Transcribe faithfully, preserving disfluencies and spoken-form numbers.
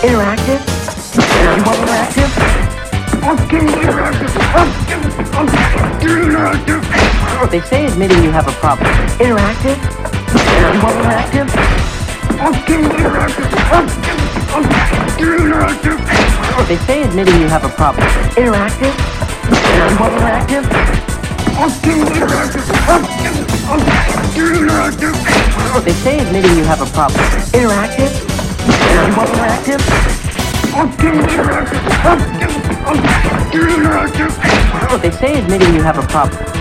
Interactive? You want interactive? Interactive. They say admitting you have a problem. Interactive? You want interactive? Interactive. They say admitting you have a problem. Interactive? You want interactive? Interactive. They say admitting you have a problem. Interactive? You want interactive? Interactive. They say admitting you have a problem.